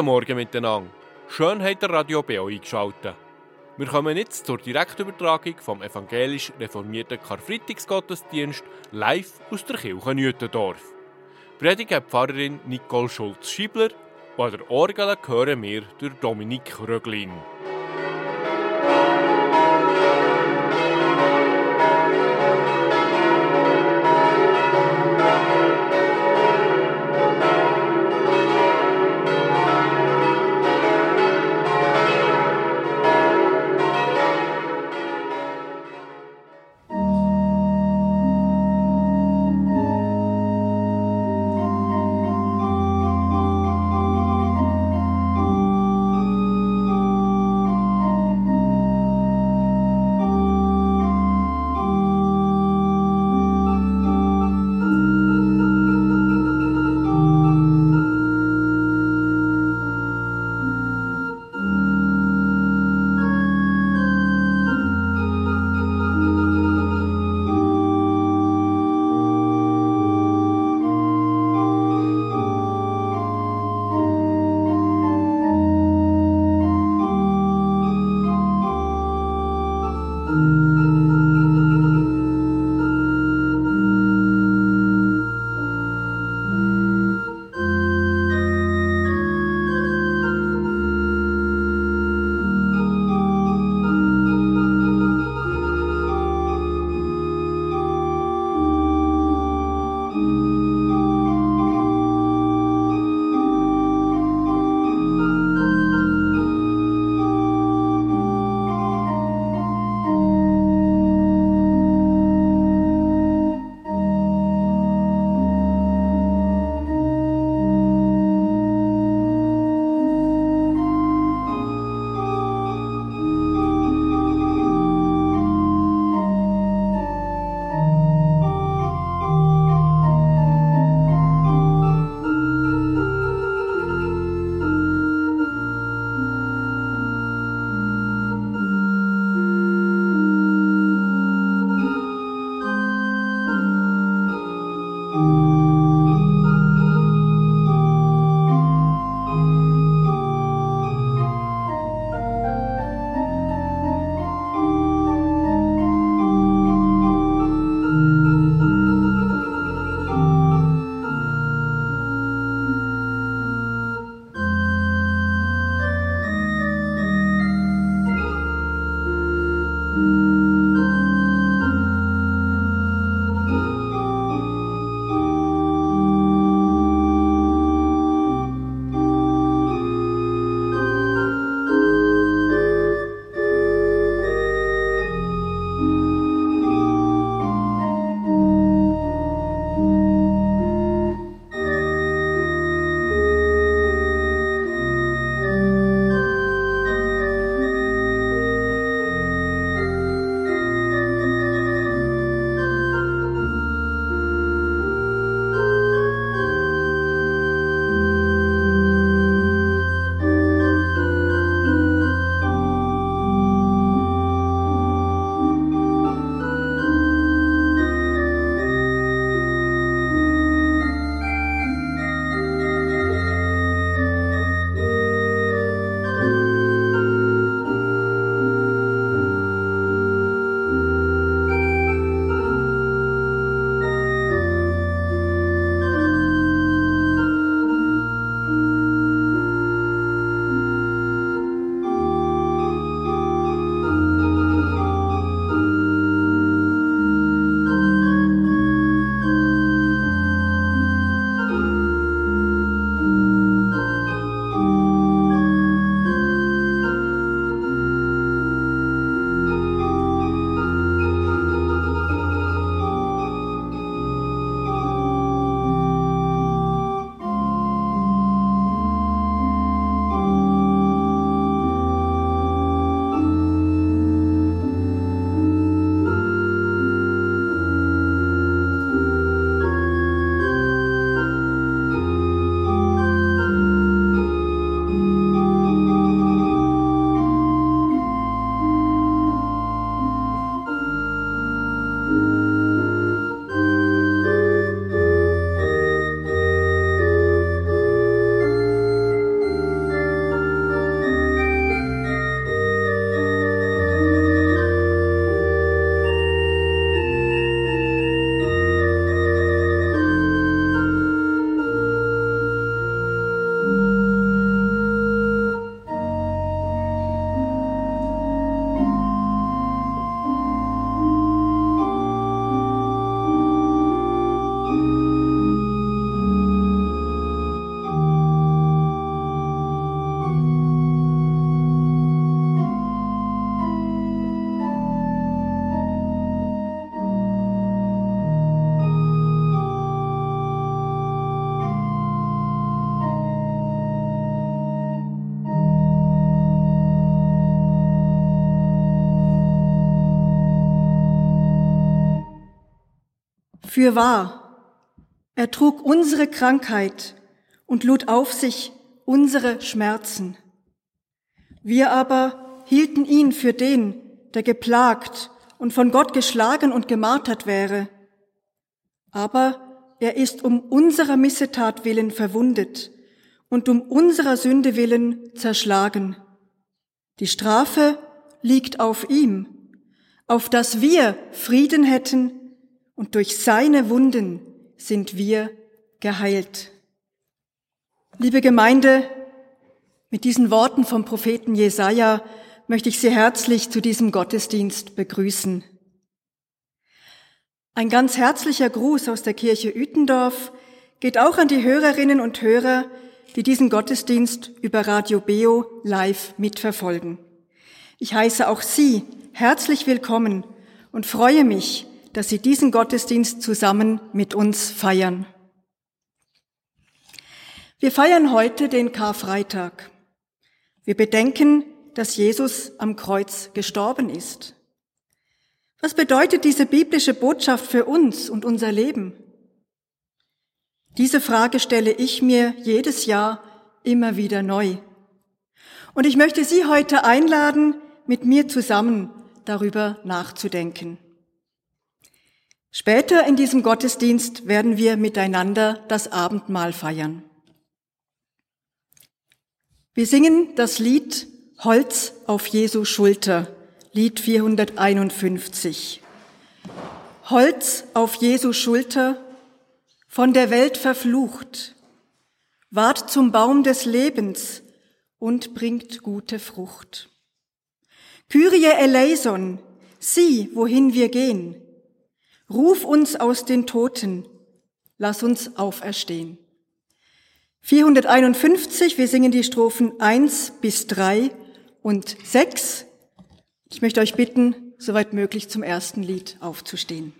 Guten Morgen miteinander. Schön habt ihr Radio BO eingeschaltet. Wir kommen jetzt zur Direktübertragung vom evangelisch reformierten Karfreitagsgottesdienst live aus der Kirche Nütendorf. Predigt hat Pfarrerin Nicole Schulz-Schiebler und an der Orgel hören wir durch Dominik Röglin. Fürwahr, er trug unsere Krankheit und lud auf sich unsere Schmerzen. Wir aber hielten ihn für den, der geplagt und von Gott geschlagen und gemartert wäre. Aber er ist um unserer Missetat willen verwundet und um unserer Sünde willen zerschlagen. Die Strafe liegt auf ihm, auf dass wir Frieden hätten, und durch seine Wunden sind wir geheilt. Liebe Gemeinde, mit diesen Worten vom Propheten Jesaja möchte ich Sie herzlich zu diesem Gottesdienst begrüßen. Ein ganz herzlicher Gruß aus der Kirche Uetendorf geht auch an die Hörerinnen und Hörer, die diesen Gottesdienst über Radio Beo live mitverfolgen. Ich heiße auch Sie herzlich willkommen und freue mich, dass Sie diesen Gottesdienst zusammen mit uns feiern. Wir feiern heute den Karfreitag. Wir bedenken, dass Jesus am Kreuz gestorben ist. Was bedeutet diese biblische Botschaft für uns und unser Leben? Diese Frage stelle ich mir jedes Jahr immer wieder neu. Und ich möchte Sie heute einladen, mit mir zusammen darüber nachzudenken. Später in diesem Gottesdienst werden wir miteinander das Abendmahl feiern. Wir singen das Lied Holz auf Jesu Schulter, Lied 451. Holz auf Jesu Schulter, von der Welt verflucht, ward zum Baum des Lebens und bringt gute Frucht. Kyrie eleison, sieh, wohin wir gehen. Ruf uns aus den Toten, lass uns auferstehen. 451, wir singen die Strophen 1 bis 3 und 6. Ich möchte euch bitten, soweit möglich zum ersten Lied aufzustehen.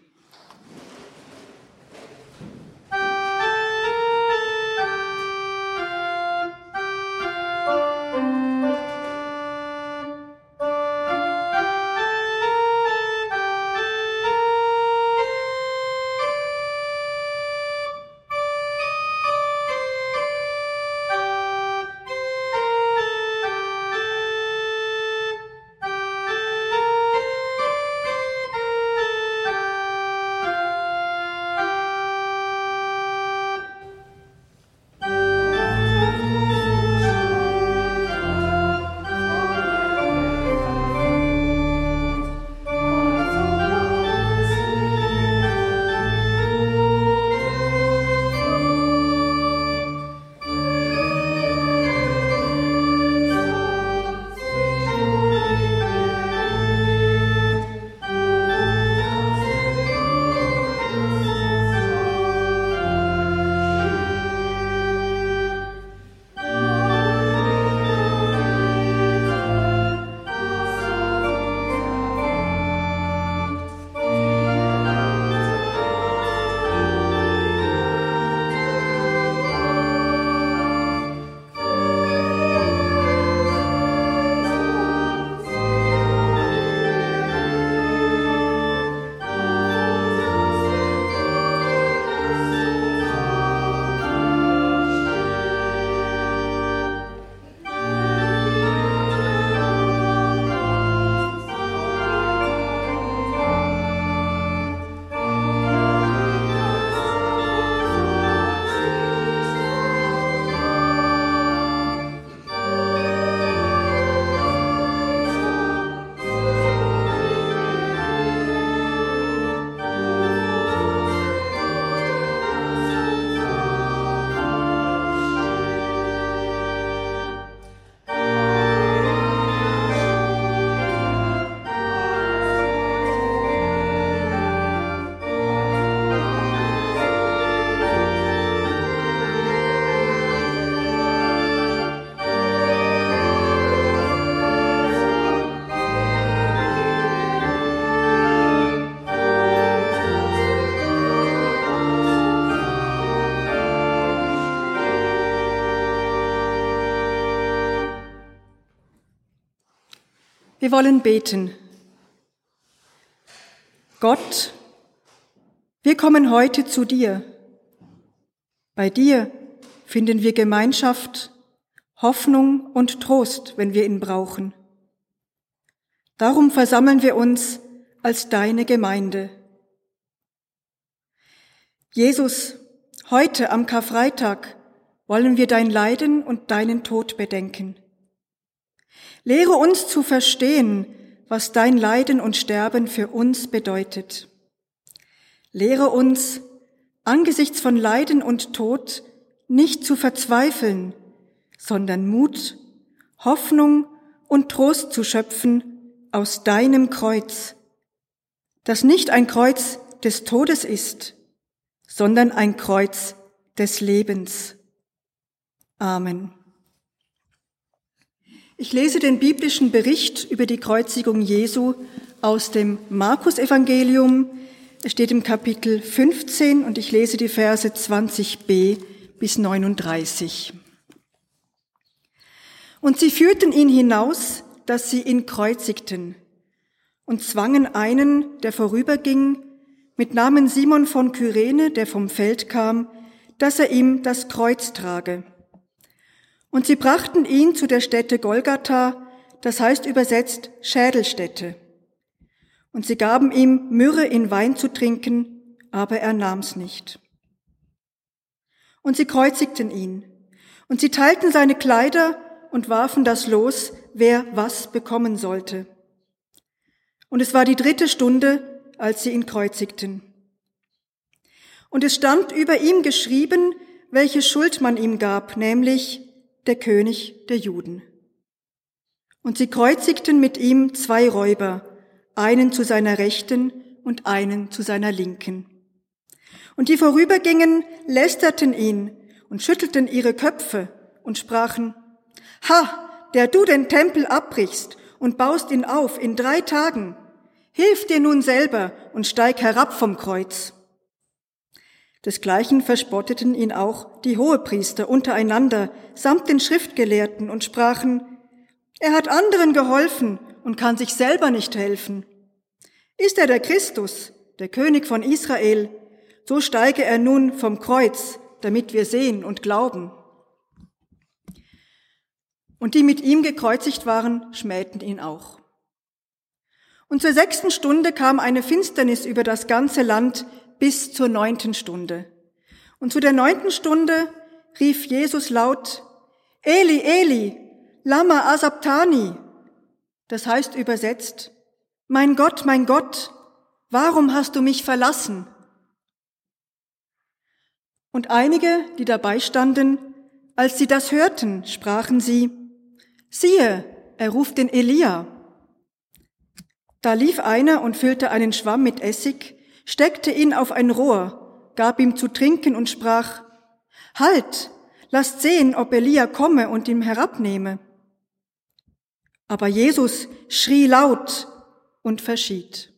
Wir wollen beten. Gott, Wir kommen heute zu dir. Bei dir finden wir Gemeinschaft, Hoffnung und Trost, wenn wir ihn brauchen. Darum versammeln wir uns als deine Gemeinde. Jesus, heute am Karfreitag wollen wir dein Leiden und deinen Tod bedenken. Lehre uns zu verstehen, was dein Leiden und Sterben für uns bedeutet. Lehre uns, angesichts von Leiden und Tod nicht zu verzweifeln, sondern Mut, Hoffnung und Trost zu schöpfen aus deinem Kreuz, das nicht ein Kreuz des Todes ist, sondern ein Kreuz des Lebens. Amen. Ich lese den biblischen Bericht über die Kreuzigung Jesu aus dem Markus-Evangelium. Es steht im Kapitel 15 und ich lese die Verse 20b bis 39. Und sie führten ihn hinaus, dass sie ihn kreuzigten, und zwangen einen, der vorüberging, mit Namen Simon von Kyrene, der vom Feld kam, dass er ihm das Kreuz trage. Und sie brachten ihn zu der Stätte Golgatha, das heißt übersetzt Schädelstätte. Und sie gaben ihm Myrrhe in Wein zu trinken, aber er nahm's nicht. Und sie kreuzigten ihn, und sie teilten seine Kleider und warfen das Los, wer was bekommen sollte. Und es war die 3. Stunde, als sie ihn kreuzigten. Und es stand über ihm geschrieben, welche Schuld man ihm gab, nämlich der König der Juden. Und sie kreuzigten mit ihm 2 Räuber, einen zu seiner Rechten und einen zu seiner Linken. Und die vorübergingen, lästerten ihn und schüttelten ihre Köpfe und sprachen: Ha, der du den Tempel abbrichst und baust ihn auf in 3 Tagen, hilf dir nun selber und steig herab vom Kreuz. Desgleichen verspotteten ihn auch die Hohepriester untereinander samt den Schriftgelehrten und sprachen: Er hat anderen geholfen und kann sich selber nicht helfen. Ist er der Christus, der König von Israel, so steige er nun vom Kreuz, damit wir sehen und glauben. Und die mit ihm gekreuzigt waren, schmähten ihn auch. Und zur 6. Stunde kam eine Finsternis über das ganze Land bis zur 9. Stunde. Und zu der 9. Stunde rief Jesus laut: Eli, Eli, lama asabtani. Das heißt übersetzt: mein Gott, warum hast du mich verlassen? Und einige, die dabei standen, als sie das hörten, sprachen sie: Siehe, er ruft den Elia. Da lief einer und füllte einen Schwamm mit Essig, steckte ihn auf ein Rohr, gab ihm zu trinken und sprach: Halt, lasst sehen, ob Elia komme und ihn herabnehme. Aber Jesus schrie laut und verschied.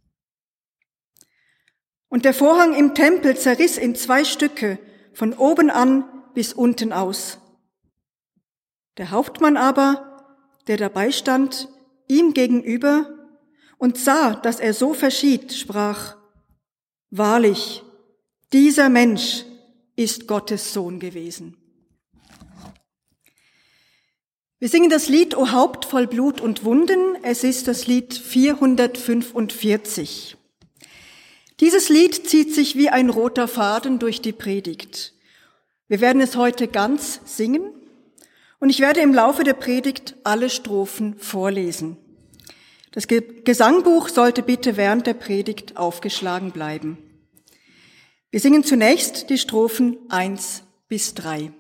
Und der Vorhang im Tempel zerriss in 2 Stücke, von oben an bis unten aus. Der Hauptmann aber, der dabei stand, ihm gegenüber und sah, dass er so verschied, sprach: Wahrlich, dieser Mensch ist Gottes Sohn gewesen. Wir singen das Lied O Haupt voll Blut und Wunden. Es ist das Lied 445. Dieses Lied zieht sich wie ein roter Faden durch die Predigt. Wir werden es heute ganz singen und ich werde im Laufe der Predigt alle Strophen vorlesen. Das Gesangbuch sollte bitte während der Predigt aufgeschlagen bleiben. Wir singen zunächst die Strophen 1 bis 3.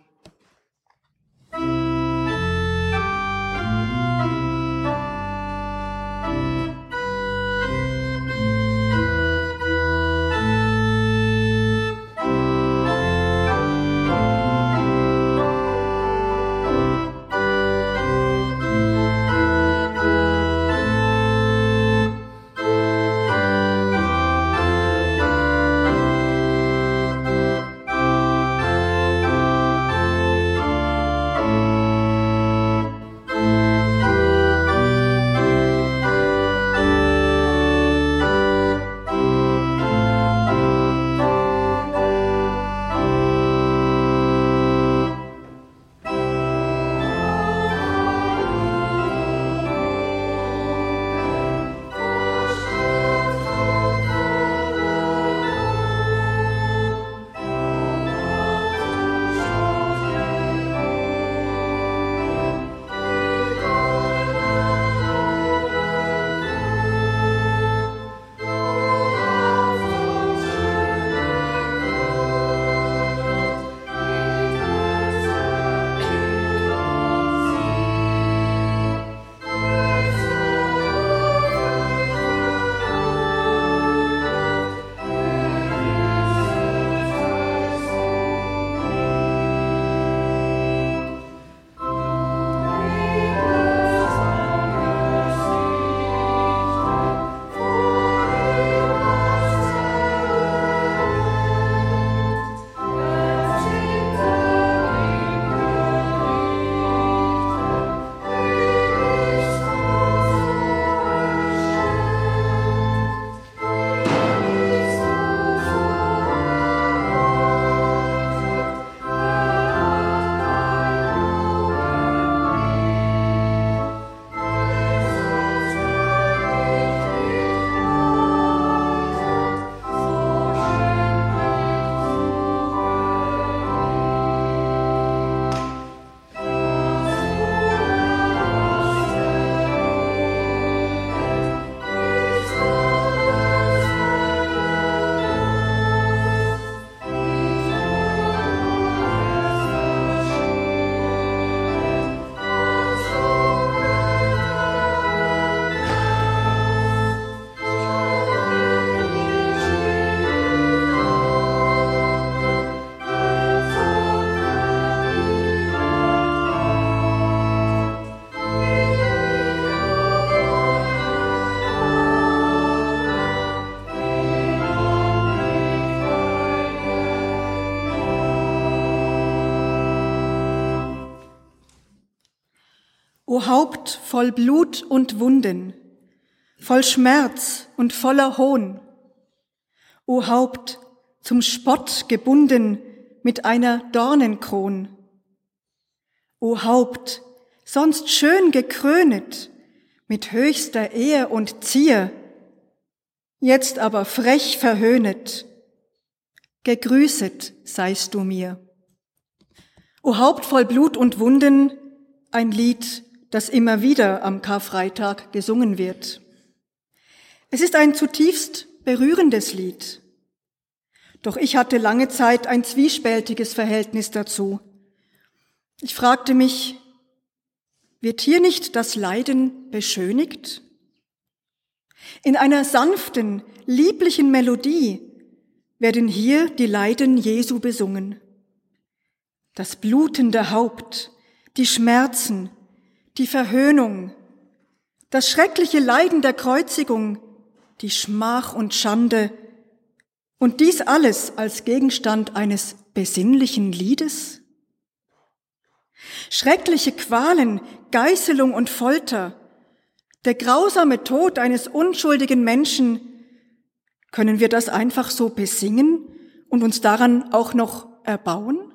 O Haupt voll Blut und Wunden, voll Schmerz und voller Hohn, o Haupt zum Spott gebunden mit einer Dornenkron, o Haupt sonst schön gekrönet mit höchster Ehr und Zier, jetzt aber frech verhöhnet, gegrüßet seist du mir. O Haupt voll Blut und Wunden, ein Lied, das immer wieder am Karfreitag gesungen wird. Es ist ein zutiefst berührendes Lied. Doch ich hatte lange Zeit ein zwiespältiges Verhältnis dazu. Ich fragte mich, wird hier nicht das Leiden beschönigt? In einer sanften, lieblichen Melodie werden hier die Leiden Jesu besungen. Das blutende Haupt, die Schmerzen, die Verhöhnung, das schreckliche Leiden der Kreuzigung, die Schmach und Schande, und dies alles als Gegenstand eines besinnlichen Liedes? Schreckliche Qualen, Geißelung und Folter, der grausame Tod eines unschuldigen Menschen, können wir das einfach so besingen und uns daran auch noch erbauen?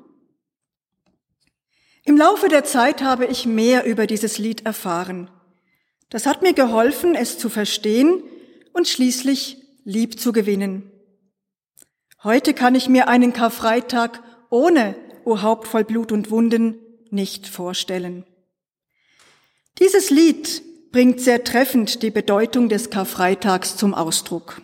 Im Laufe der Zeit habe ich mehr über dieses Lied erfahren. Das hat mir geholfen, es zu verstehen und schließlich lieb zu gewinnen. Heute kann ich mir einen Karfreitag ohne O Haupt voll Blut und Wunden nicht vorstellen. Dieses Lied bringt sehr treffend die Bedeutung des Karfreitags zum Ausdruck.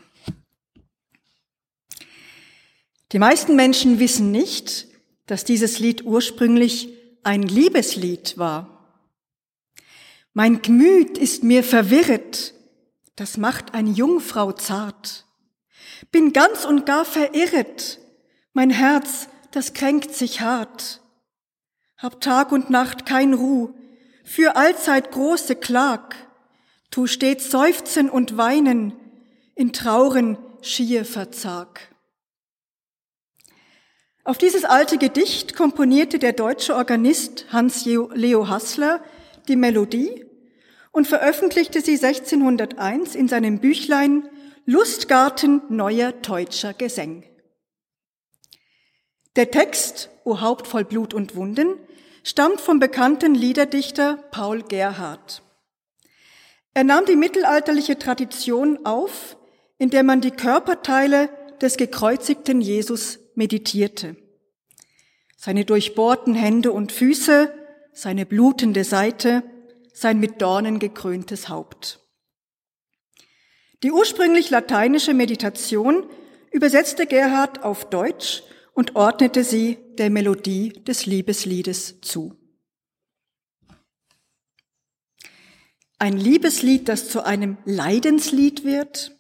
Die meisten Menschen wissen nicht, dass dieses Lied ursprünglich ein Liebeslied war. Mein Gemüt ist mir verwirret, das macht eine Jungfrau zart. Bin ganz und gar verirret, mein Herz, das kränkt sich hart. Hab Tag und Nacht kein Ruh, für allzeit große Klag, tu stets seufzen und weinen, in Trauren schier verzag. Auf dieses alte Gedicht komponierte der deutsche Organist Hans-Leo Hassler die Melodie und veröffentlichte sie 1601 in seinem Büchlein Lustgarten neuer deutscher Gesäng. Der Text, O Haupt voll Blut und Wunden, stammt vom bekannten Liederdichter Paul Gerhardt. Er nahm die mittelalterliche Tradition auf, in der man die Körperteile des gekreuzigten Jesus meditierte. Seine durchbohrten Hände und Füße, seine blutende Seite, sein mit Dornen gekröntes Haupt. Die ursprünglich lateinische Meditation übersetzte Gerhardt auf Deutsch und ordnete sie der Melodie des Liebesliedes zu. Ein Liebeslied, das zu einem Leidenslied wird,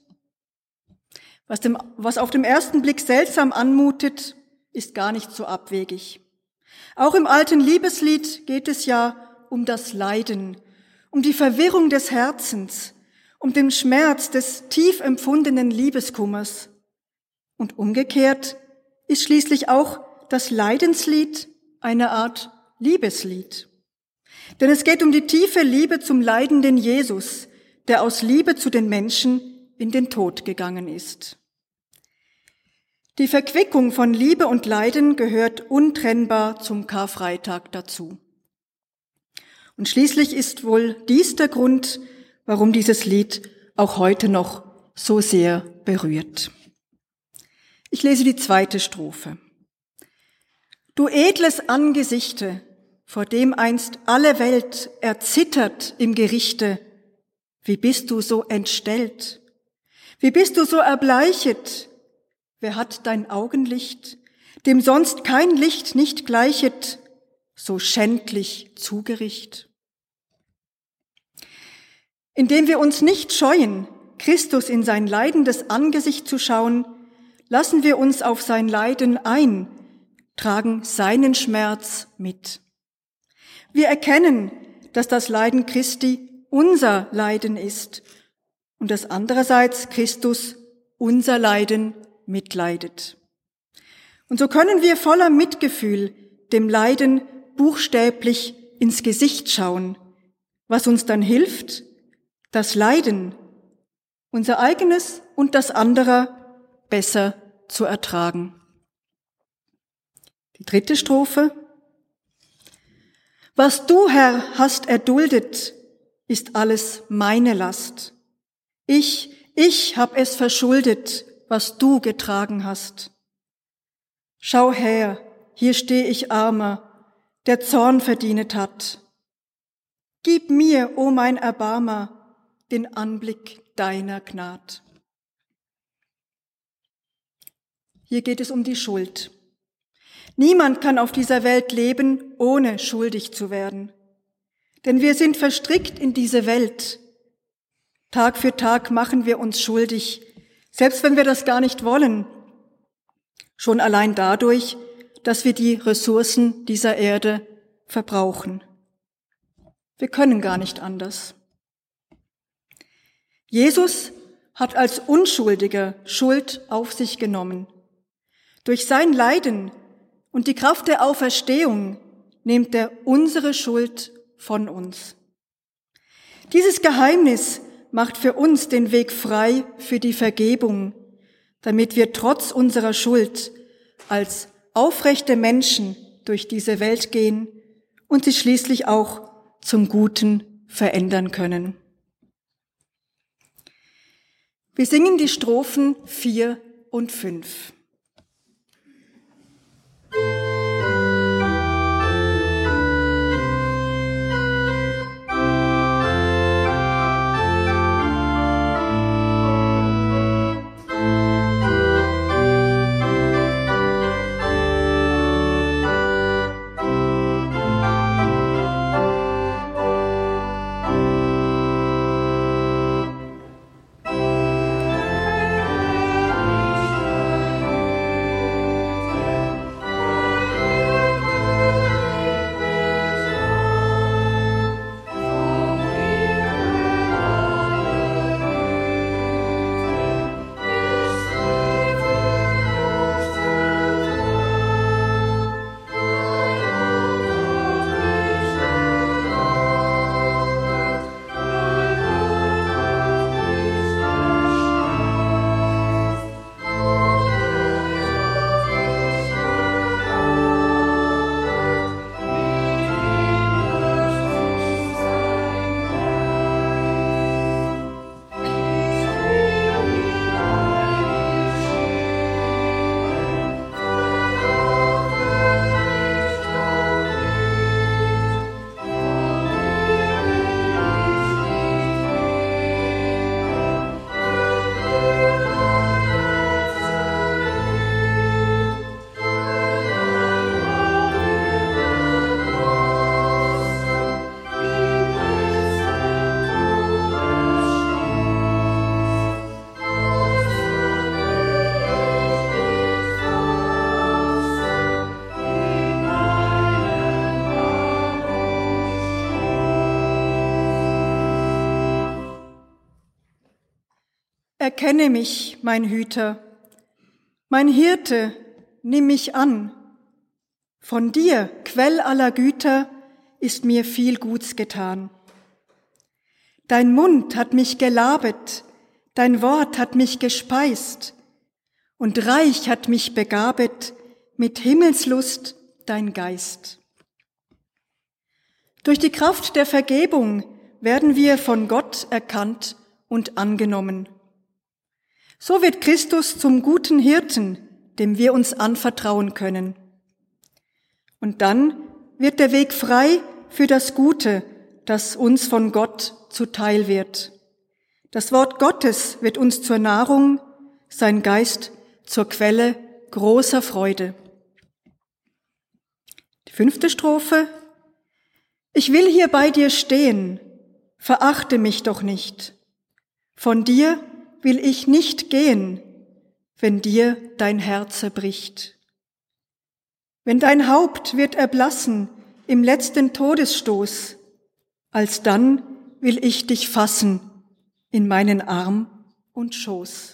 was auf dem ersten Blick seltsam anmutet, ist gar nicht so abwegig. Auch im alten Liebeslied geht es ja um das Leiden, um die Verwirrung des Herzens, um den Schmerz des tief empfundenen Liebeskummers. Und umgekehrt ist schließlich auch das Leidenslied eine Art Liebeslied. Denn es geht um die tiefe Liebe zum leidenden Jesus, der aus Liebe zu den Menschen in den Tod gegangen ist. Die Verquickung von Liebe und Leiden gehört untrennbar zum Karfreitag dazu. Und schließlich ist wohl dies der Grund, warum dieses Lied auch heute noch so sehr berührt. Ich lese die zweite Strophe. Du edles Angesichte, vor dem einst alle Welt erzittert im Gerichte, wie bist du so entstellt? Wie bist du so erbleichet? Wer hat dein Augenlicht, dem sonst kein Licht nicht gleichet, so schändlich zugericht? Indem wir uns nicht scheuen, Christus in sein leidendes Angesicht zu schauen, lassen wir uns auf sein Leiden ein, tragen seinen Schmerz mit. Wir erkennen, dass das Leiden Christi unser Leiden ist und dass andererseits Christus unser Leiden mitleidet. Und so können wir voller Mitgefühl dem Leiden buchstäblich ins Gesicht schauen, was uns dann hilft, das Leiden, unser eigenes und das anderer, besser zu ertragen. Die 3. Strophe. Was du, Herr, hast erduldet, ist alles meine Last. Ich hab es verschuldet, was du getragen hast. Schau her, hier steh ich Armer, der Zorn verdienet hat. Gib mir, o mein Erbarmer, den Anblick deiner Gnad. Hier geht es um die Schuld. Niemand kann auf dieser Welt leben, ohne schuldig zu werden. Denn wir sind verstrickt in diese Welt. Tag für Tag machen wir uns schuldig, selbst wenn wir das gar nicht wollen. Schon allein dadurch, dass wir die Ressourcen dieser Erde verbrauchen. Wir können gar nicht anders. Jesus hat als Unschuldiger Schuld auf sich genommen. Durch sein Leiden und die Kraft der Auferstehung nimmt er unsere Schuld von uns. Dieses Geheimnis macht für uns den Weg frei für die Vergebung, damit wir trotz unserer Schuld als aufrechte Menschen durch diese Welt gehen und sie schließlich auch zum Guten verändern können. Wir singen die Strophen 4 und 5. Erkenne mich, mein Hüter, mein Hirte, nimm mich an. Von dir, Quell aller Güter, ist mir viel Guts getan. Dein Mund hat mich gelabet, dein Wort hat mich gespeist, und reich hat mich begabet mit Himmelslust dein Geist. Durch die Kraft der Vergebung werden wir von Gott erkannt und angenommen. So wird Christus zum guten Hirten, dem wir uns anvertrauen können. Und dann wird der Weg frei für das Gute, das uns von Gott zuteil wird. Das Wort Gottes wird uns zur Nahrung, sein Geist zur Quelle großer Freude. Die 5. Strophe. Ich will hier bei dir stehen, verachte mich doch nicht. Von dir will ich nicht gehen, wenn dir dein Herze bricht. Wenn dein Haupt wird erblassen im letzten Todesstoß, alsdann will ich dich fassen in meinen Arm und Schoß.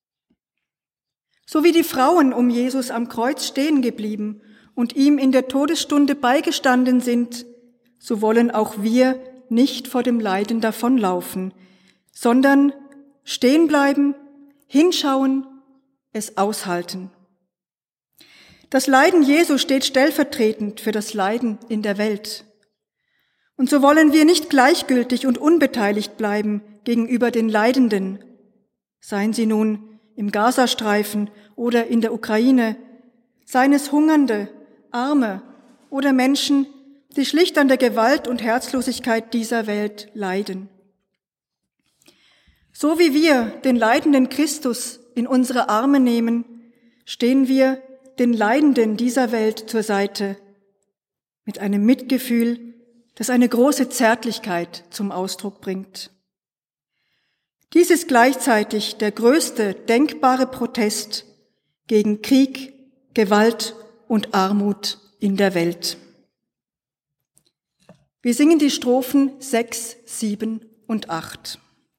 So wie die Frauen um Jesus am Kreuz stehen geblieben und ihm in der Todesstunde beigestanden sind, so wollen auch wir nicht vor dem Leiden davonlaufen, sondern stehen bleiben, hinschauen, es aushalten. Das Leiden Jesu steht stellvertretend für das Leiden in der Welt. Und so wollen wir nicht gleichgültig und unbeteiligt bleiben gegenüber den Leidenden, seien sie nun im Gazastreifen oder in der Ukraine, seien es Hungernde, Arme oder Menschen, die schlicht an der Gewalt und Herzlosigkeit dieser Welt leiden. So wie wir den leidenden Christus in unsere Arme nehmen, stehen wir den Leidenden dieser Welt zur Seite, mit einem Mitgefühl, das eine große Zärtlichkeit zum Ausdruck bringt. Dies ist gleichzeitig der größte denkbare Protest gegen Krieg, Gewalt und Armut in der Welt. Wir singen die Strophen 6, 7 und 8.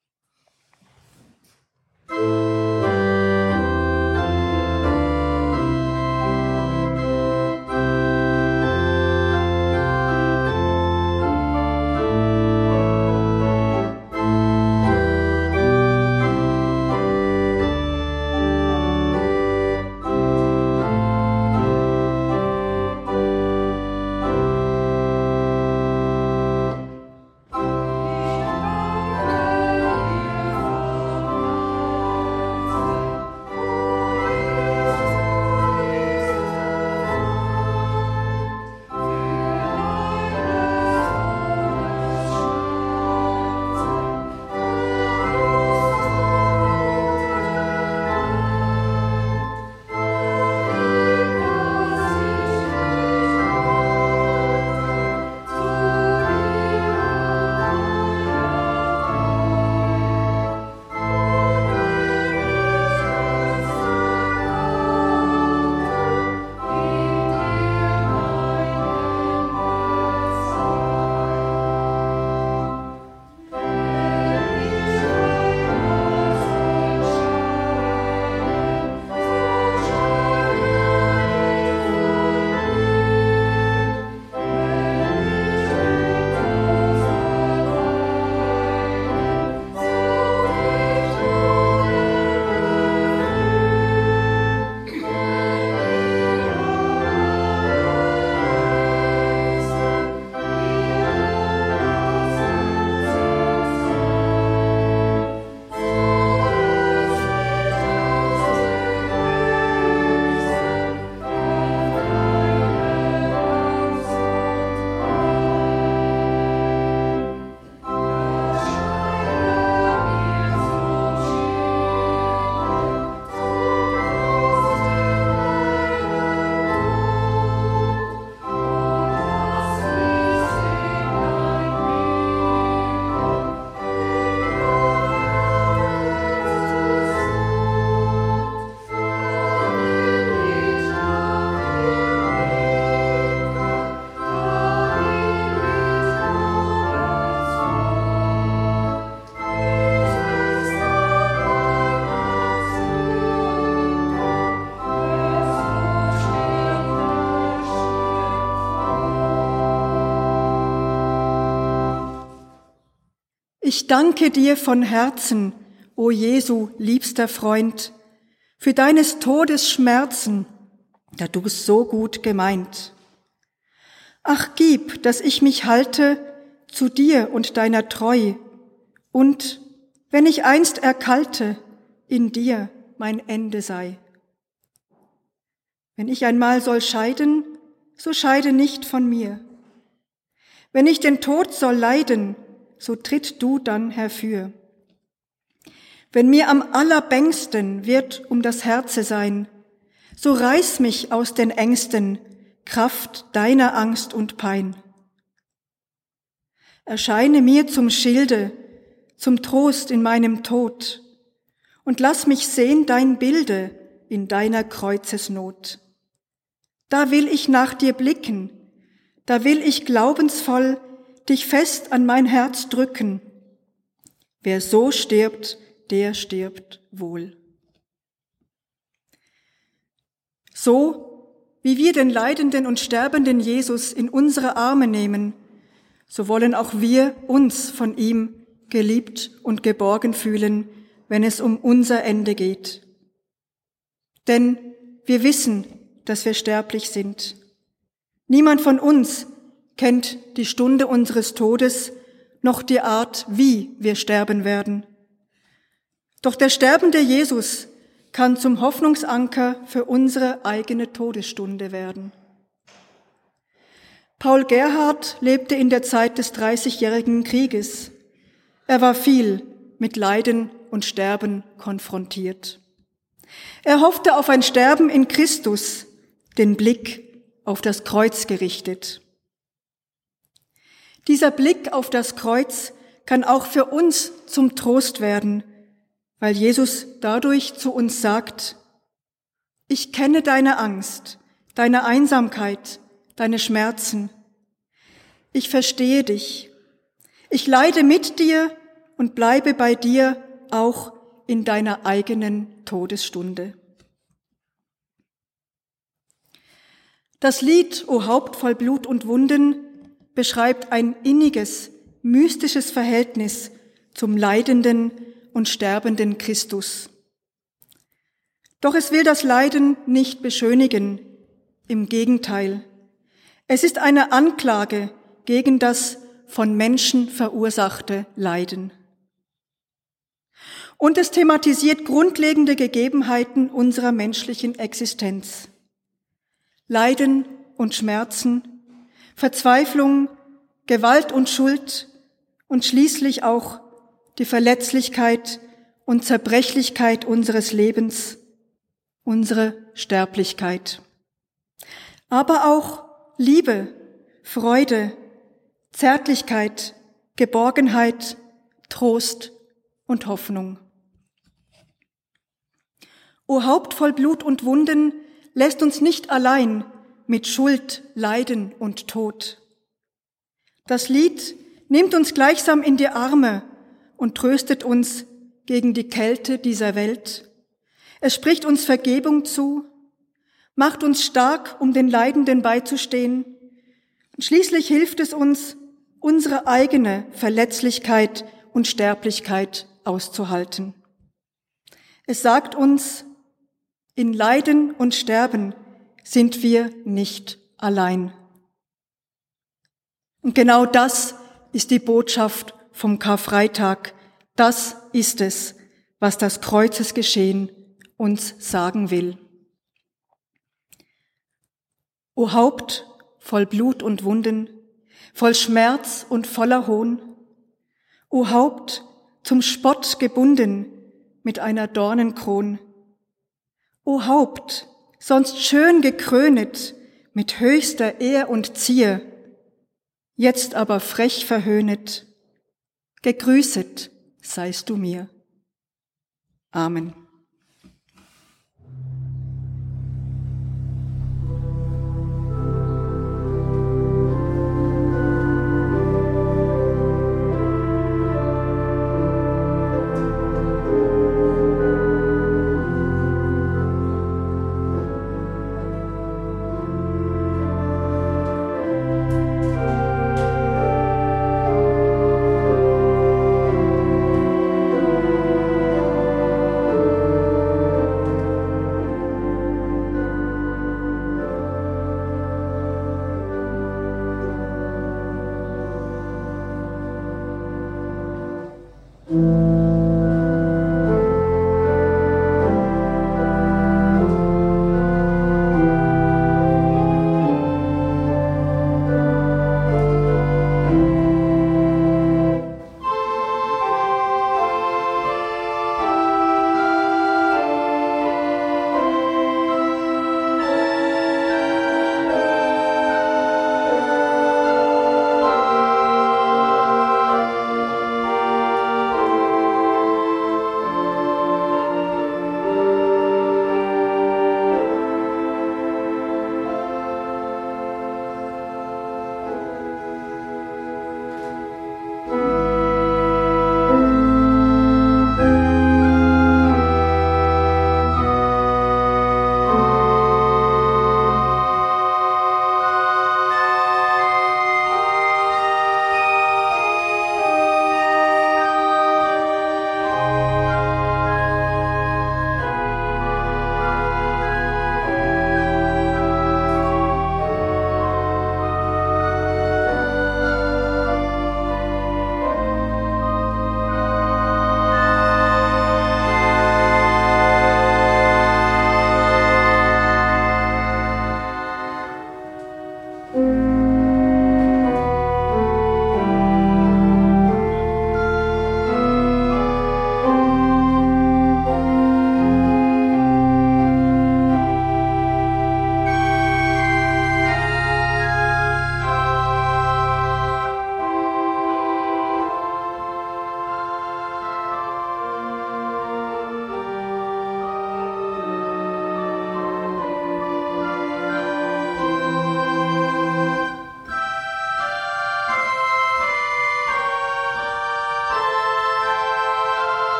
Ich danke dir von Herzen, o Jesu, liebster Freund, für deines Todes Schmerzen, da du's so gut gemeint. Ach, gib, dass ich mich halte zu dir und deiner Treu und, wenn ich einst erkalte, in dir mein Ende sei. Wenn ich einmal soll scheiden, so scheide nicht von mir. Wenn ich den Tod soll leiden, so tritt du dann herfür. Wenn mir am allerbängsten wird um das Herze sein, so reiß mich aus den Ängsten, Kraft deiner Angst und Pein. Erscheine mir zum Schilde, zum Trost in meinem Tod, und lass mich sehn dein Bilde in deiner Kreuzesnot. Da will ich nach dir blicken, da will ich glaubensvoll dich fest an mein Herz drücken. Wer so stirbt, der stirbt wohl. So wie wir den leidenden und sterbenden Jesus in unsere Arme nehmen, so wollen auch wir uns von ihm geliebt und geborgen fühlen, wenn es um unser Ende geht. Denn wir wissen, dass wir sterblich sind. Niemand von uns kennt die Stunde unseres Todes, noch die Art, wie wir sterben werden. Doch der sterbende Jesus kann zum Hoffnungsanker für unsere eigene Todesstunde werden. Paul Gerhardt lebte in der Zeit des Dreißigjährigen Krieges. Er war viel mit Leiden und Sterben konfrontiert. Er hoffte auf ein Sterben in Christus, den Blick auf das Kreuz gerichtet. Dieser Blick auf das Kreuz kann auch für uns zum Trost werden, weil Jesus dadurch zu uns sagt: Ich kenne deine Angst, deine Einsamkeit, deine Schmerzen. Ich verstehe dich. Ich leide mit dir und bleibe bei dir auch in deiner eigenen Todesstunde. Das Lied O Haupt voll Blut und Wunden beschreibt ein inniges, mystisches Verhältnis zum leidenden und sterbenden Christus. Doch es will das Leiden nicht beschönigen, im Gegenteil. Es ist eine Anklage gegen das von Menschen verursachte Leiden. Und es thematisiert grundlegende Gegebenheiten unserer menschlichen Existenz. Leiden und Schmerzen, Verzweiflung, Gewalt und Schuld und schließlich auch die Verletzlichkeit und Zerbrechlichkeit unseres Lebens, unsere Sterblichkeit. Aber auch Liebe, Freude, Zärtlichkeit, Geborgenheit, Trost und Hoffnung. O Haupt voll Blut und Wunden lässt uns nicht allein mit Schuld, Leiden und Tod. Das Lied nimmt uns gleichsam in die Arme und tröstet uns gegen die Kälte dieser Welt. Es spricht uns Vergebung zu, macht uns stark, um den Leidenden beizustehen. Und schließlich hilft es uns, unsere eigene Verletzlichkeit und Sterblichkeit auszuhalten. Es sagt uns, in Leiden und Sterben sind wir nicht allein. Und genau das ist die Botschaft vom Karfreitag. Das ist es, was das Kreuzesgeschehen uns sagen will. O Haupt voll Blut und Wunden, voll Schmerz und voller Hohn, o Haupt zum Spott gebunden mit einer Dornenkron, o Haupt, sonst schön gekrönet mit höchster Ehr und Zier, jetzt aber frech verhöhnet, gegrüßet seist du mir. Amen.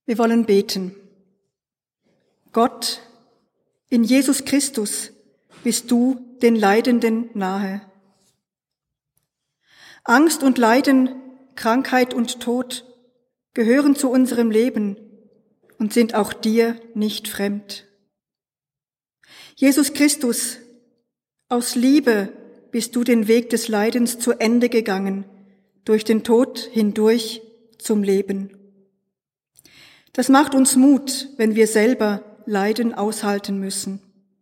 Wir wollen beten. Gott, in Jesus Christus bist du den Leidenden nahe. Angst und Leiden, Krankheit und Tod gehören zu unserem Leben und sind auch dir nicht fremd. Jesus Christus, aus Liebe bist du den Weg des Leidens zu Ende gegangen, durch den Tod hindurch zum Leben. Das macht uns Mut, wenn wir selber Leiden aushalten müssen.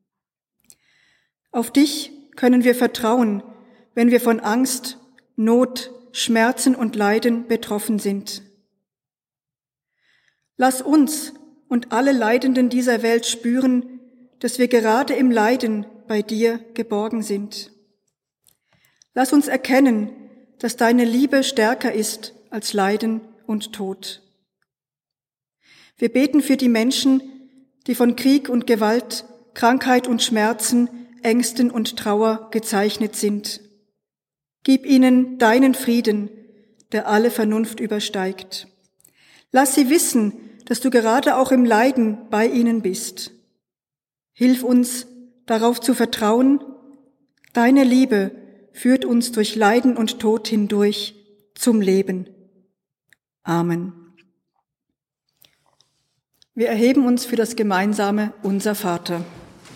Auf dich können wir vertrauen, wenn wir von Angst, Not, Schmerzen und Leiden betroffen sind. Lass uns und alle Leidenden dieser Welt spüren, dass wir gerade im Leiden bei dir geborgen sind. Lass uns erkennen, dass deine Liebe stärker ist als Leiden und Tod. Wir beten für die Menschen, die von Krieg und Gewalt, Krankheit und Schmerzen, Ängsten und Trauer gezeichnet sind. Gib ihnen deinen Frieden, der alle Vernunft übersteigt. Lass sie wissen, dass du gerade auch im Leiden bei ihnen bist. Hilf uns, darauf zu vertrauen, deine Liebe führt uns durch Leiden und Tod hindurch zum Leben. Amen. Wir erheben uns für das gemeinsame Unser Vater.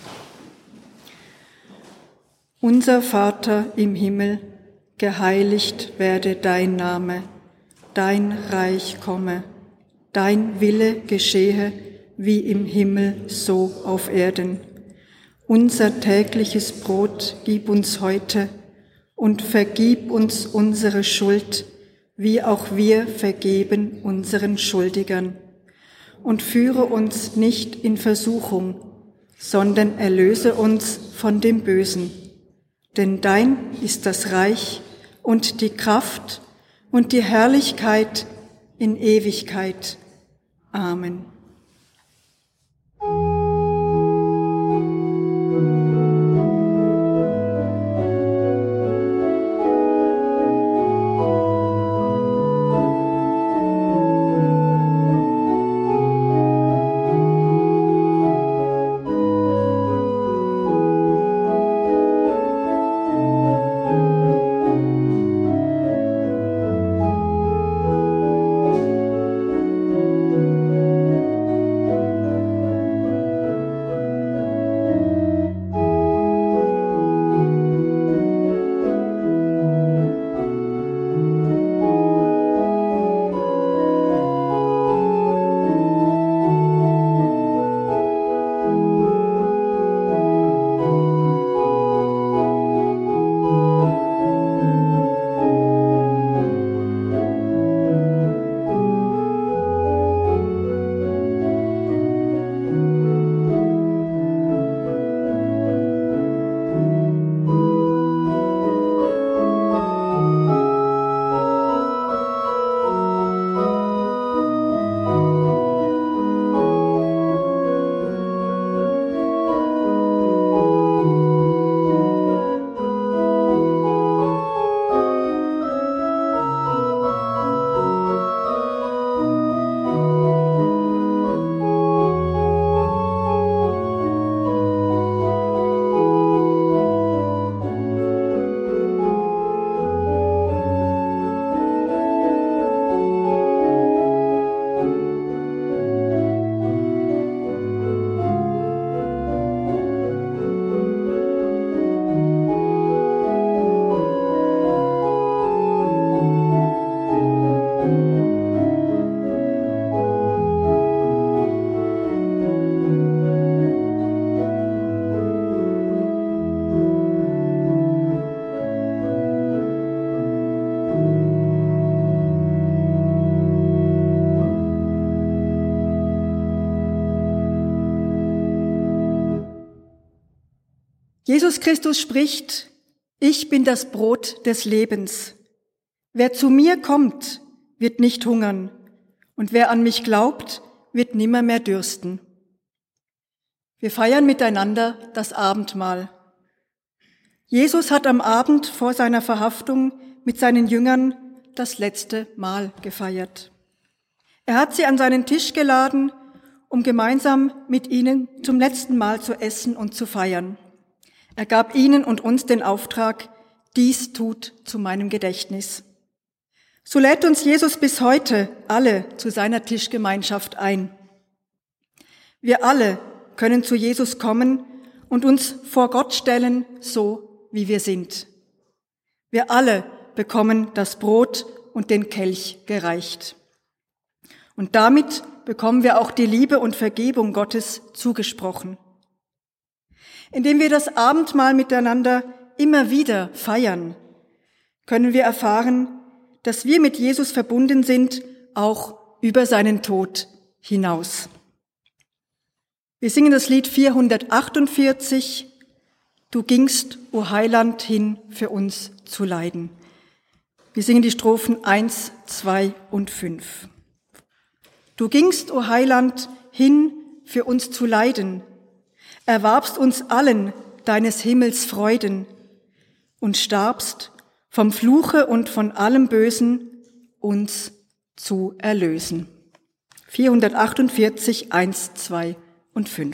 Unser Vater im Himmel, geheiligt werde dein Name, dein Reich komme, dein Wille geschehe, wie im Himmel, so auf Erden. Unser tägliches Brot gib uns heute und vergib uns unsere Schuld, wie auch wir vergeben unseren Schuldigern. Und führe uns nicht in Versuchung, sondern erlöse uns von dem Bösen. Denn dein ist das Reich und die Kraft und die Herrlichkeit in Ewigkeit. Amen. Jesus Christus spricht: Ich bin das Brot des Lebens. Wer zu mir kommt, wird nicht hungern, und wer an mich glaubt, wird nimmermehr dürsten. Wir feiern miteinander das Abendmahl. Jesus hat am Abend vor seiner Verhaftung mit seinen Jüngern das letzte Mahl gefeiert. Er hat sie an seinen Tisch geladen, um gemeinsam mit ihnen zum letzten Mal zu essen und zu feiern. Er gab ihnen und uns den Auftrag, dies tut zu meinem Gedächtnis. So lädt uns Jesus bis heute alle zu seiner Tischgemeinschaft ein. Wir alle können zu Jesus kommen und uns vor Gott stellen, so wie wir sind. Wir alle bekommen das Brot und den Kelch gereicht. Und damit bekommen wir auch die Liebe und Vergebung Gottes zugesprochen. Indem wir das Abendmahl miteinander immer wieder feiern, können wir erfahren, dass wir mit Jesus verbunden sind, auch über seinen Tod hinaus. Wir singen das Lied 448, Du gingst, o Heiland, hin für uns zu leiden. Wir singen die Strophen 1, 2 und 5. Du gingst, o Heiland, hin für uns zu leiden, erwarbst uns allen deines Himmels Freuden und starbst vom Fluche und von allem Bösen uns zu erlösen. 448, 1, 2 und 5.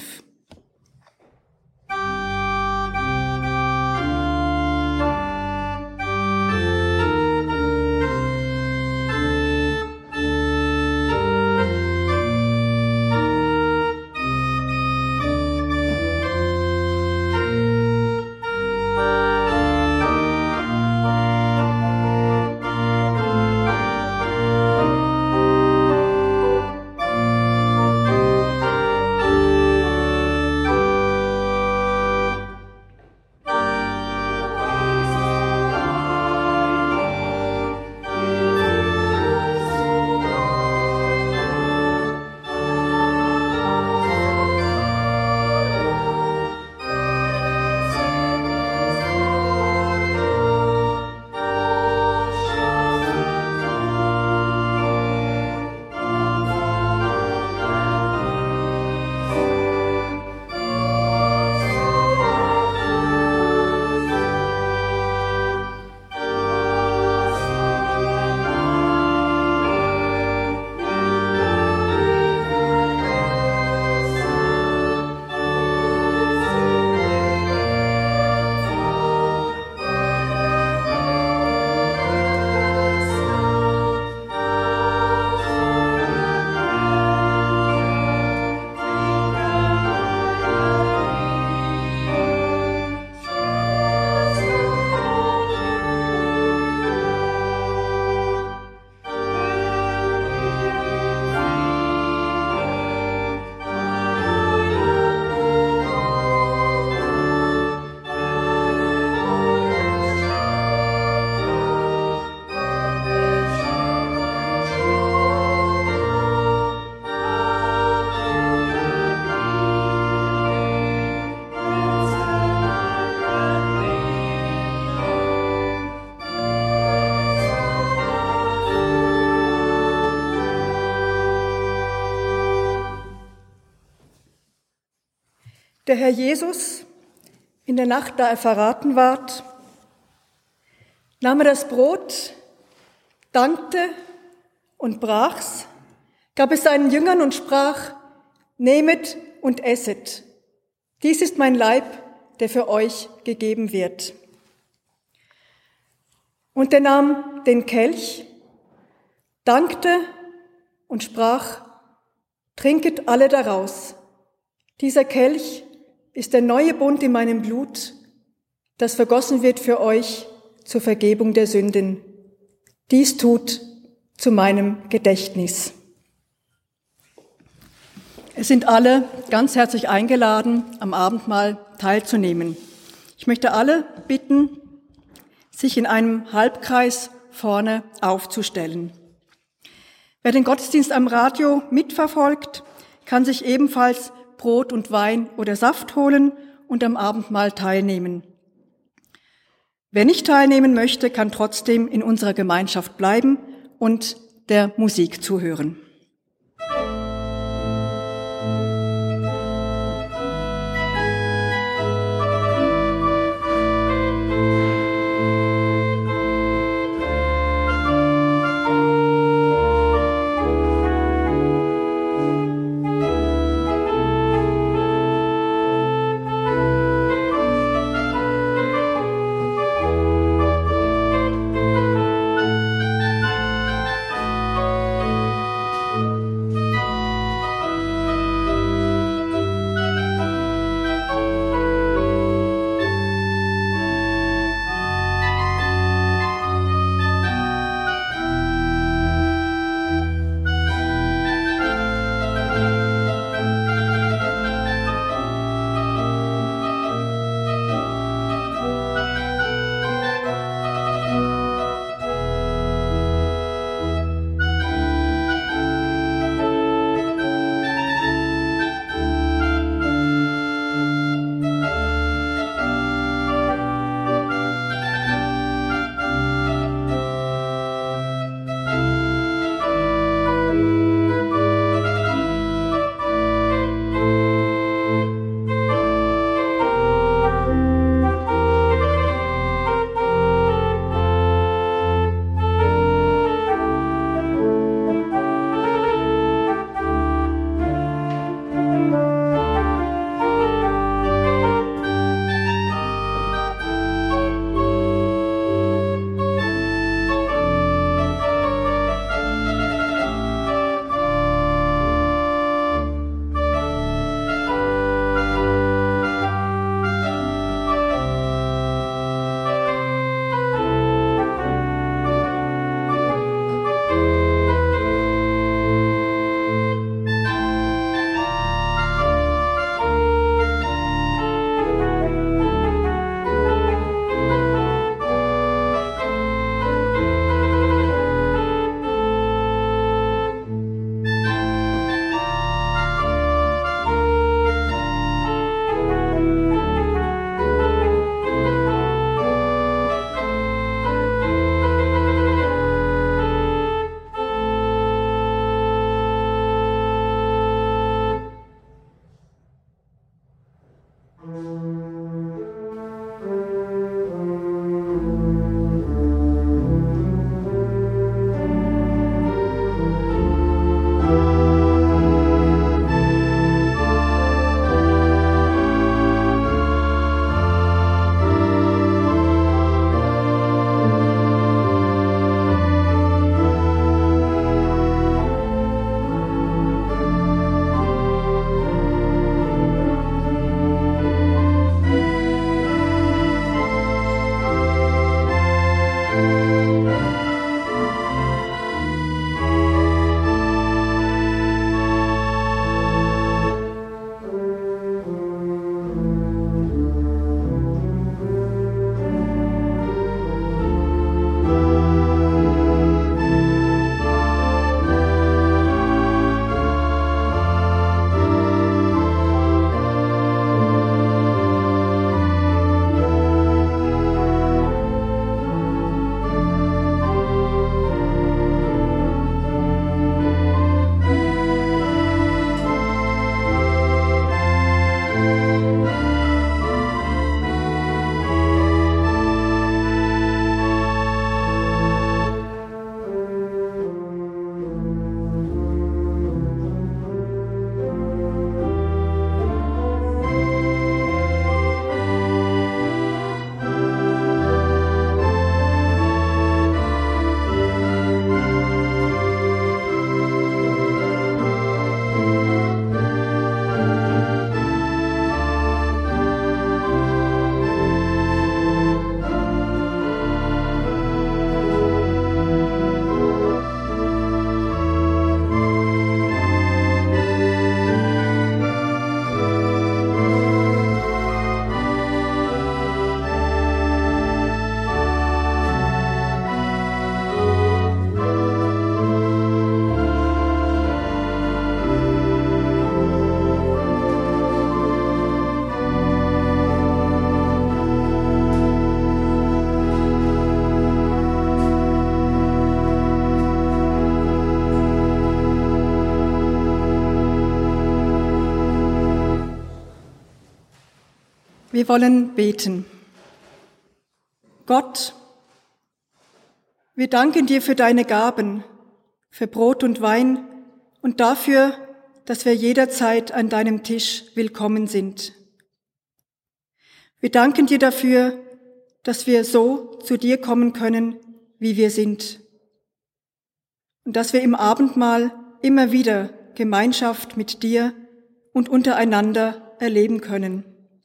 Der Herr Jesus, in der Nacht, da er verraten ward, nahm er das Brot, dankte und brach's, gab es seinen Jüngern und sprach, nehmet und esset. Dies ist mein Leib, der für euch gegeben wird. Und er nahm den Kelch, dankte und sprach, trinket alle daraus. Dieser Kelch ist der neue Bund in meinem Blut, das vergossen wird für euch zur Vergebung der Sünden. Dies tut zu meinem Gedächtnis. Es sind alle ganz herzlich eingeladen, am Abendmahl teilzunehmen. Ich möchte alle bitten, sich in einem Halbkreis vorne aufzustellen. Wer den Gottesdienst am Radio mitverfolgt, kann sich ebenfalls Brot und Wein oder Saft holen und am Abendmahl teilnehmen. Wer nicht teilnehmen möchte, kann trotzdem in unserer Gemeinschaft bleiben und der Musik zuhören. Wir wollen beten. Gott, wir danken dir für deine Gaben, für Brot und Wein und dafür, dass wir jederzeit an deinem Tisch willkommen sind. Wir danken dir dafür, dass wir so zu dir kommen können, wie wir sind. Und dass wir im Abendmahl immer wieder Gemeinschaft mit dir und untereinander erleben können.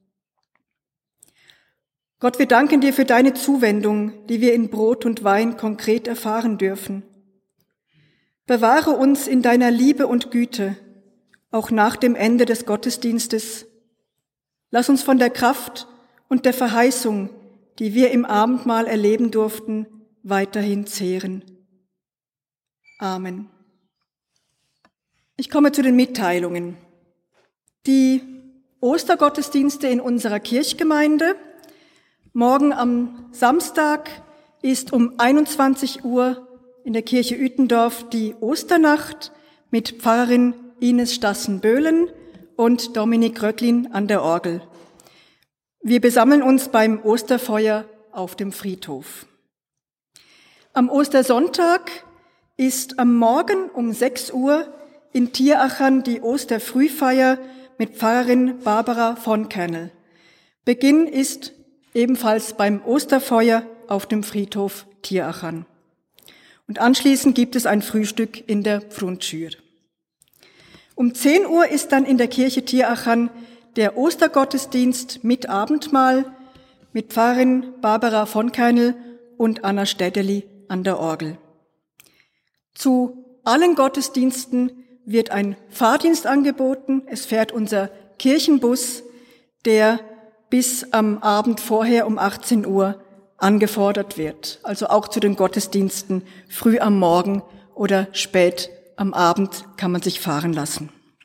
Gott, wir danken dir für deine Zuwendung, die wir in Brot und Wein konkret erfahren dürfen. Bewahre uns in deiner Liebe und Güte, auch nach dem Ende des Gottesdienstes. Lass uns von der Kraft und der Verheißung, die wir im Abendmahl erleben durften, weiterhin zehren. Amen. Ich komme zu den Mitteilungen. Die Ostergottesdienste in unserer Kirchgemeinde. Morgen am Samstag ist um 21 Uhr in der Kirche Uetendorf die Osternacht mit Pfarrerin Ines Stassen-Böhlen und Dominik Röcklin an der Orgel. Wir besammeln uns beim Osterfeuer auf dem Friedhof. Am Ostersonntag ist am Morgen um 6 Uhr in Tierachern die Osterfrühfeier mit Pfarrerin Barbara von Kernel. Beginn ist ebenfalls beim Osterfeuer auf dem Friedhof Tierachern. Und anschließend gibt es ein Frühstück in der Pfrundschür. Um 10 Uhr ist dann in der Kirche Tierachern der Ostergottesdienst mit Abendmahl mit Pfarrerin Barbara von Kernel und Anna Städeli an der Orgel. Zu allen Gottesdiensten wird ein Fahrdienst angeboten. Es fährt unser Kirchenbus, der bis am Abend vorher um 18 Uhr angefordert wird. Also auch zu den Gottesdiensten früh am Morgen oder spät am Abend kann man sich fahren lassen.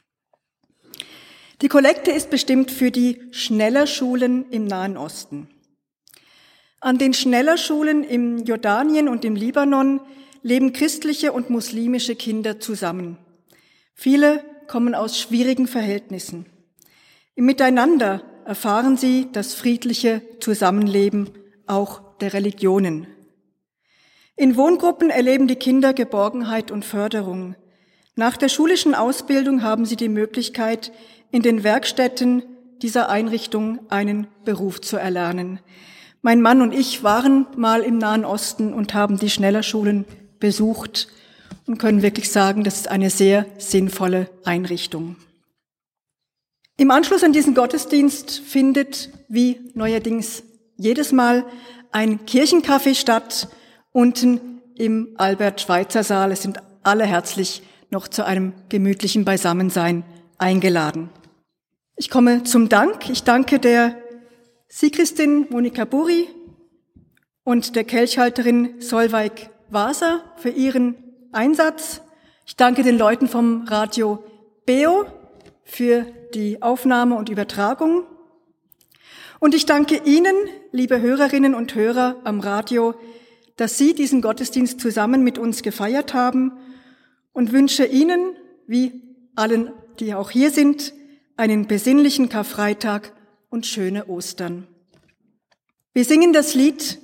Die Kollekte ist bestimmt für die Schnellerschulen im Nahen Osten. An den Schnellerschulen im Jordanien und im Libanon leben christliche und muslimische Kinder zusammen. Viele kommen aus schwierigen Verhältnissen. Im Miteinander erfahren sie das friedliche Zusammenleben auch der Religionen. In Wohngruppen erleben die Kinder Geborgenheit und Förderung. Nach der schulischen Ausbildung haben sie die Möglichkeit, in den Werkstätten dieser Einrichtung einen Beruf zu erlernen. Mein Mann und ich waren mal im Nahen Osten und haben die Schnellerschulen besucht und können wirklich sagen, das ist eine sehr sinnvolle Einrichtung. Im Anschluss an diesen Gottesdienst findet, wie neuerdings jedes Mal, ein Kirchenkaffee statt, unten im Albert-Schweitzer-Saal. Es sind alle herzlich noch zu einem gemütlichen Beisammensein eingeladen. Ich komme zum Dank. Ich danke der Sigristin Monika Buri und der Kelchhalterin Solveig Waser für ihren Einsatz. Ich danke den Leuten vom Radio Beo für die Aufnahme und Übertragung. Und ich danke Ihnen, liebe Hörerinnen und Hörer am Radio, dass Sie diesen Gottesdienst zusammen mit uns gefeiert haben und wünsche Ihnen, wie allen, die auch hier sind, einen besinnlichen Karfreitag und schöne Ostern. Wir singen das Lied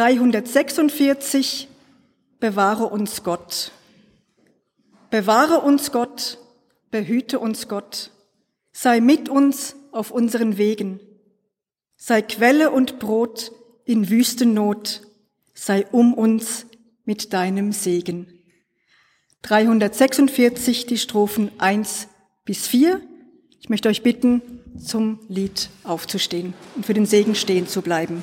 346, Bewahre uns Gott. Bewahre uns Gott, behüte uns Gott, sei mit uns auf unseren Wegen, sei Quelle und Brot in Wüstennot, sei um uns mit deinem Segen. 346, die Strophen 1 bis 4. Ich möchte euch bitten, zum Lied aufzustehen und für den Segen stehen zu bleiben.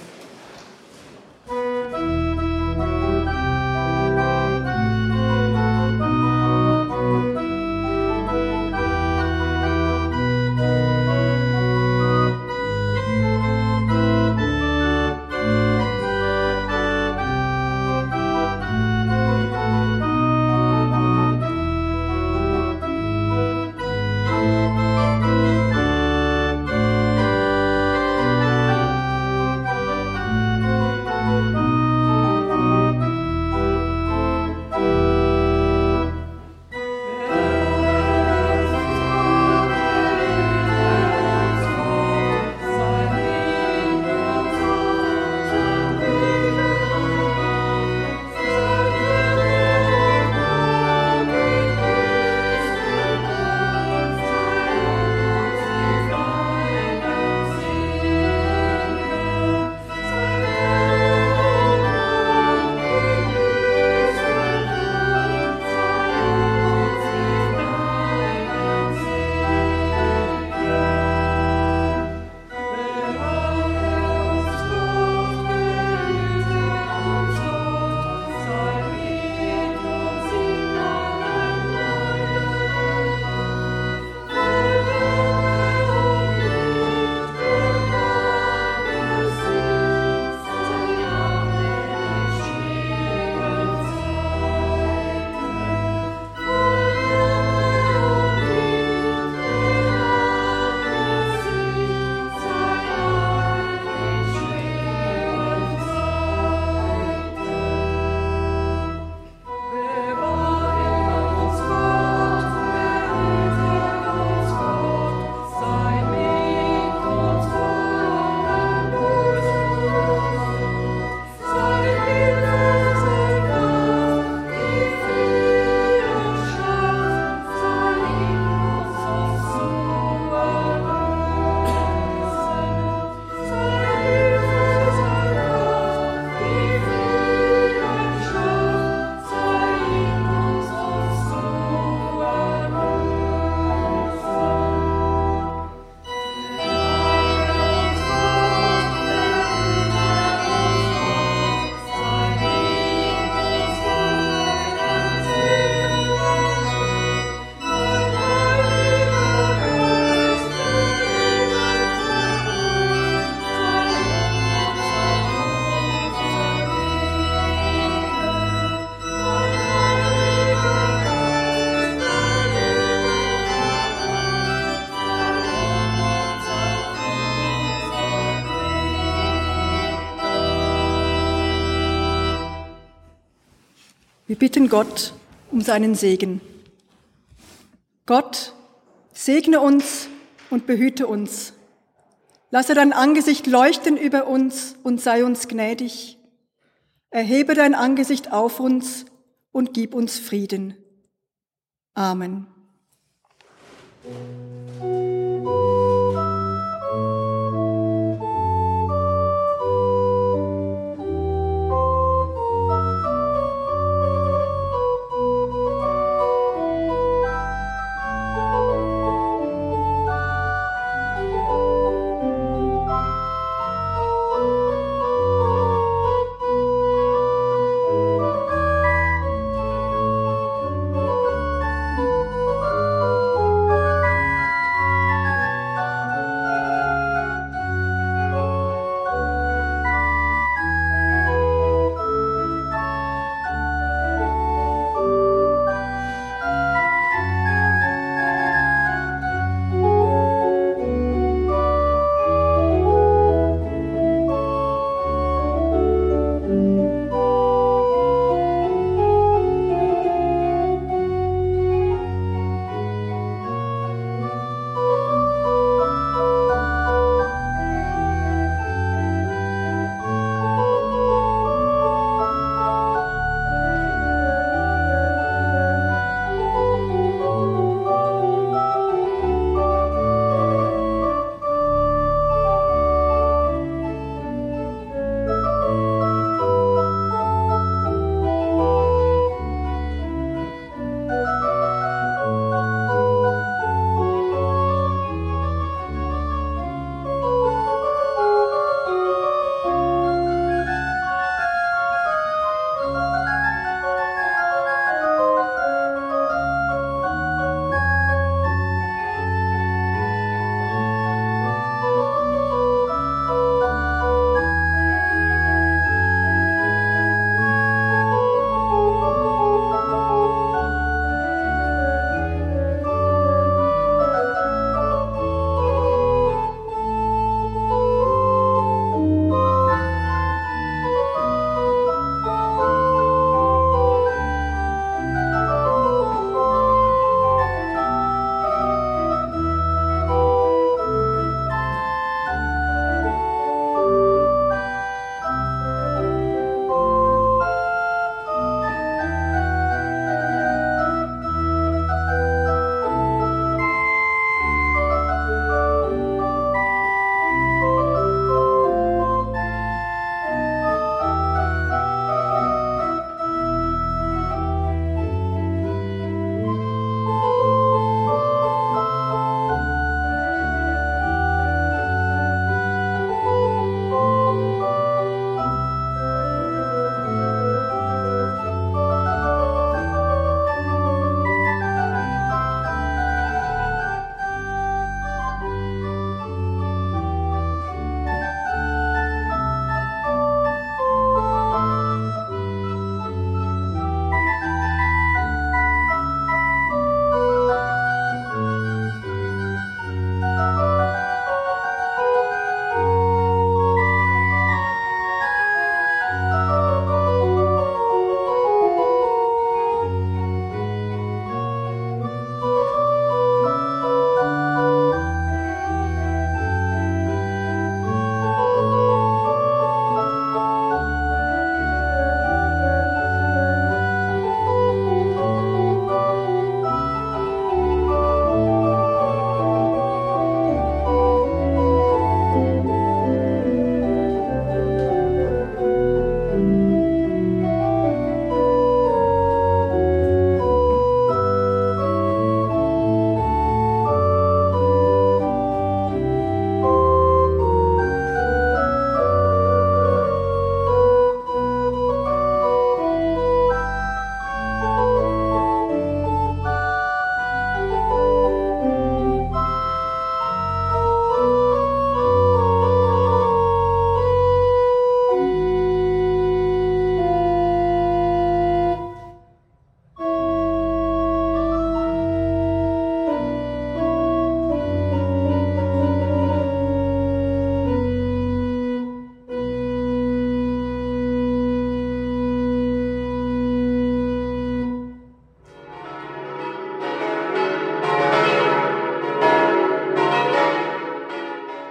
Wir bitten Gott um seinen Segen. Gott, segne uns und behüte uns. Lasse dein Angesicht leuchten über uns und sei uns gnädig. Erhebe dein Angesicht auf uns und gib uns Frieden. Amen.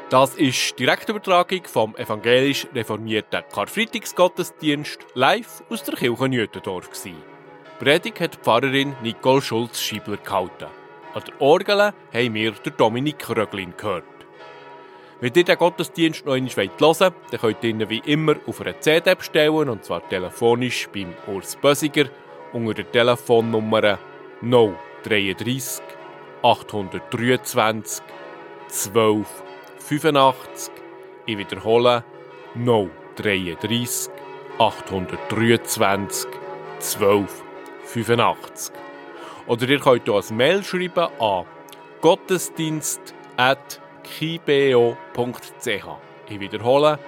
Das ist die Direktübertragung vom evangelisch reformierten Karfreitagsgottesdienst live aus der Kirche Nütendorf. Die Predigt hat die Pfarrerin Nicole Schulz-Schiebler gehalten. An der Orgel haben wir Dominik Röglin gehört. Wenn ihr den Gottesdienst noch einmal hören wollt, dann könnt ihr ihn wie immer auf einer CD bestellen, und zwar telefonisch beim Urs Bösiger unter der Telefonnummer 033 823 12 85. Ich wiederhole 033 823 12 85. Oder ihr könnt auch ein Mail schreiben an gottesdienst@kibeo.ch. Ich wiederhole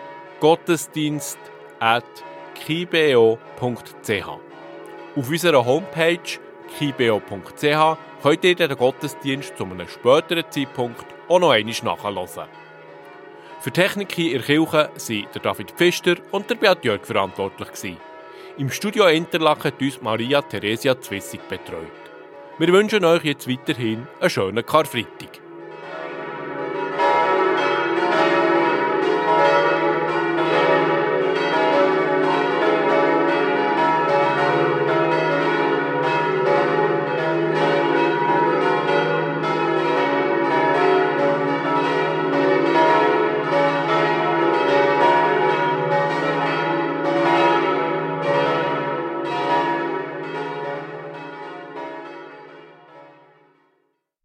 gottesdienst@kibeo.ch. Auf unserer Homepage kibeo.ch könnt ihr den Gottesdienst zu einem späteren Zeitpunkt auch noch einmal nachhören. Für die Technik hier in der Kirche waren der David Pfister und der Beat Jörg verantwortlich. Im Studio Interlaken hat uns Maria Theresia Zwissig betreut. Wir wünschen euch jetzt weiterhin einen schönen Karfreitag.